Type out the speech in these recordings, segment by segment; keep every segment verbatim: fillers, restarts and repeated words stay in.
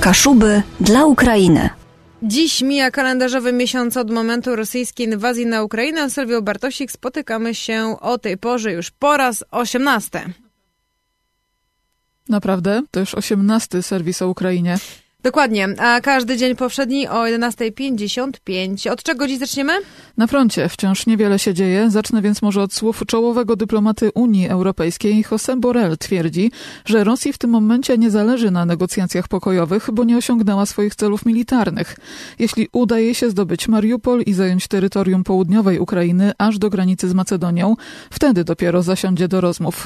Kaszuby dla Ukrainy. Dziś mija kalendarzowy miesiąc od momentu rosyjskiej inwazji na Ukrainę. Sylwio Bartosik, spotykamy się o tej porze już po raz osiemnasty. Naprawdę? To już osiemnasty serwis o Ukrainie. Dokładnie, a każdy dzień powszedni o jedenasta pięćdziesiąt pięć. Od czego dziś zaczniemy? Na froncie wciąż niewiele się dzieje. Zacznę więc może od słów czołowego dyplomaty Unii Europejskiej. Josep Borrell twierdzi, że Rosji w tym momencie nie zależy na negocjacjach pokojowych, bo nie osiągnęła swoich celów militarnych. Jeśli uda jej się zdobyć Mariupol i zająć terytorium południowej Ukrainy aż do granicy z Macedonią, wtedy dopiero zasiądzie do rozmów.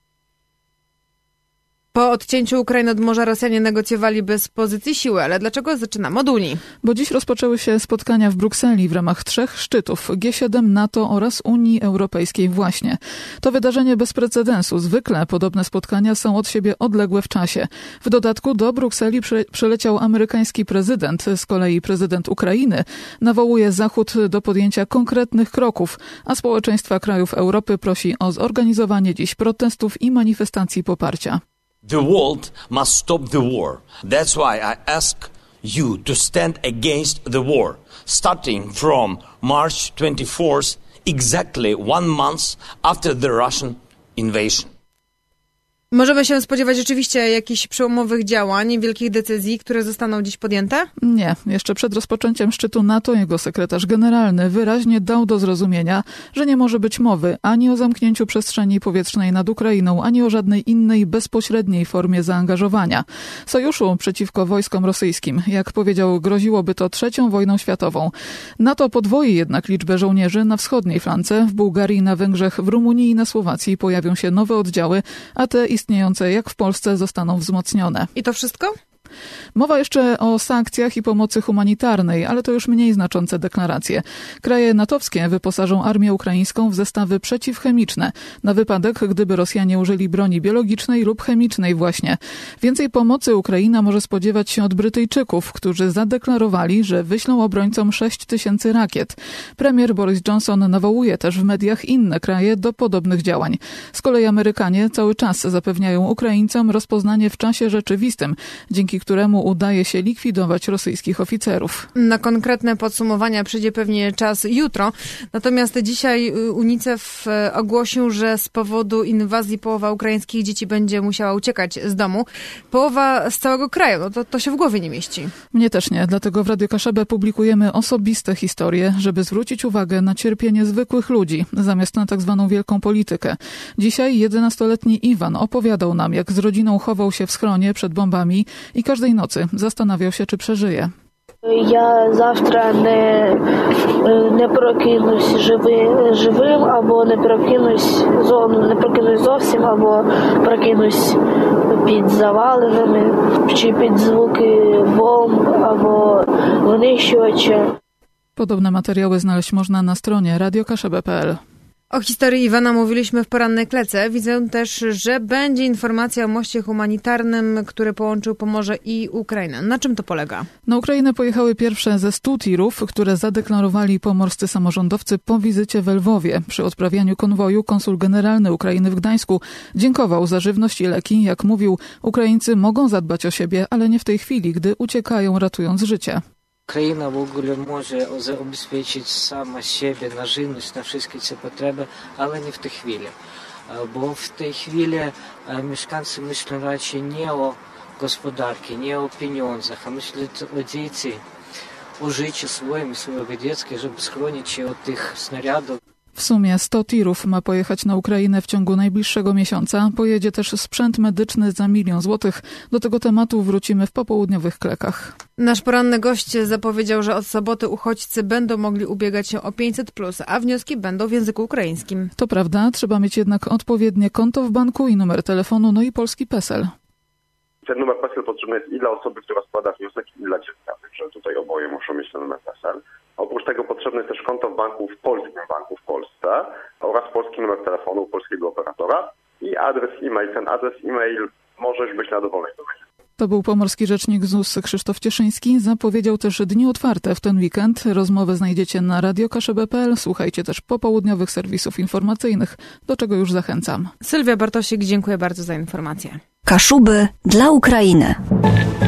Po odcięciu Ukrainy od morza Rosjanie negocjowali z pozycji siły, ale dlaczego zaczynamy od Unii? Bo dziś rozpoczęły się spotkania w Brukseli w ramach trzech szczytów G siedem, NATO oraz Unii Europejskiej właśnie. To wydarzenie bez precedensu. Zwykle podobne spotkania są od siebie odległe w czasie. W dodatku do Brukseli przy, przyleciał amerykański prezydent, z kolei prezydent Ukrainy nawołuje Zachód do podjęcia konkretnych kroków, a społeczeństwa krajów Europy prosi o zorganizowanie dziś protestów i manifestacji poparcia. The world must stop the war. That's why I ask you to stand against the war, starting from March twenty-fourth, exactly one month after the Russian invasion. Możemy się spodziewać rzeczywiście jakichś przełomowych działań, wielkich decyzji, które zostaną dziś podjęte? Nie. Jeszcze przed rozpoczęciem szczytu NATO jego sekretarz generalny wyraźnie dał do zrozumienia, że nie może być mowy ani o zamknięciu przestrzeni powietrznej nad Ukrainą, ani o żadnej innej bezpośredniej formie zaangażowania. Sojuszu przeciwko wojskom rosyjskim, jak powiedział, groziłoby to trzecią wojną światową. NATO podwoi jednak liczbę żołnierzy na wschodniej flance. W Bułgarii, na Węgrzech, w Rumunii i na Słowacji pojawią się nowe oddziały, a te istniejące jak w Polsce zostaną wzmocnione. I to wszystko? Mowa jeszcze o sankcjach i pomocy humanitarnej, ale to już mniej znaczące deklaracje. Kraje natowskie wyposażą armię ukraińską w zestawy przeciwchemiczne, na wypadek, gdyby Rosjanie użyli broni biologicznej lub chemicznej właśnie. Więcej pomocy Ukraina może spodziewać się od Brytyjczyków, którzy zadeklarowali, że wyślą obrońcom sześć tysięcy rakiet. Premier Boris Johnson nawołuje też w mediach inne kraje do podobnych działań. Z kolei Amerykanie cały czas zapewniają Ukraińcom rozpoznanie w czasie rzeczywistym, dzięki któremu udaje się likwidować rosyjskich oficerów. Na konkretne podsumowania przyjdzie pewnie czas jutro. Natomiast dzisiaj UNICEF ogłosił, że z powodu inwazji połowa ukraińskich dzieci będzie musiała uciekać z domu. Połowa z całego kraju. No to, to się w głowie nie mieści. Mnie też nie. Dlatego w Radio Kaszebę publikujemy osobiste historie, żeby zwrócić uwagę na cierpienie zwykłych ludzi, zamiast na tak zwaną wielką politykę. Dzisiaj jedenastoletni Iwan opowiadał nam, jak z rodziną chował się w schronie przed bombami i każdej nocy zastanawiał się, czy przeżyje. Ja zawsze nie, nie прокинусь живим, живим, або не прокинусь, не прокинусь зовсім, або прокинусь під завалинами, чи під звуки бомб, або винищувача. Podobne materiały znaleźć można na stronie radio kaszebę kropka pe el. O historii Iwana mówiliśmy w porannej klece. Widzę też, że będzie informacja o moście humanitarnym, który połączył Pomorze i Ukrainę. Na czym to polega? Na Ukrainę pojechały pierwsze ze stu tirów, które zadeklarowali pomorscy samorządowcy po wizycie w Lwowie. Przy odprawianiu konwoju konsul generalny Ukrainy w Gdańsku dziękował za żywność i leki. Jak mówił, Ukraińcy mogą zadbać o siebie, ale nie w tej chwili, gdy uciekają, ratując życie. Країна в ogóle може забезпечити сама себе на żywność, na wszystkie te potrzeby, ale nie w tej chwili. Bo w tej chwili mieszkańcy myślą raczej nie o gospodarce, nie o pieniądzach, a myślą o dzieci, o życiu swoim i swojego dziecka, żeby schronić się od tych snariadów. W sumie sto tirów ma pojechać na Ukrainę w ciągu najbliższego miesiąca. Pojedzie też sprzęt medyczny za milion złotych. Do tego tematu wrócimy w popołudniowych klekach. Nasz poranny gość zapowiedział, że od soboty uchodźcy będą mogli ubiegać się o pięćset plus, a wnioski będą w języku ukraińskim. To prawda, trzeba mieć jednak odpowiednie konto w banku i numer telefonu, no i polski PESEL. Ten numer PESEL potrzebny jest i dla osoby, która składa wniosek, i dla dziecka. Także tutaj oboje muszą mieć ten numer PESEL. Oprócz tego potrzebne jest też konto w banku, w polskim banku w Polsce oraz polski numer telefonu polskiego operatora i adres e-mail. Ten adres e-mail możesz być na dowolnej domenie. To był pomorski rzecznik Z U S Krzysztof Cieszyński. Zapowiedział też dni otwarte w ten weekend. Rozmowę znajdziecie na radio kaszebę kropka pe el. Słuchajcie też popołudniowych serwisów informacyjnych, do czego już zachęcam. Sylwia Bartosik, dziękuję bardzo za informację. Kaszuby dla Ukrainy.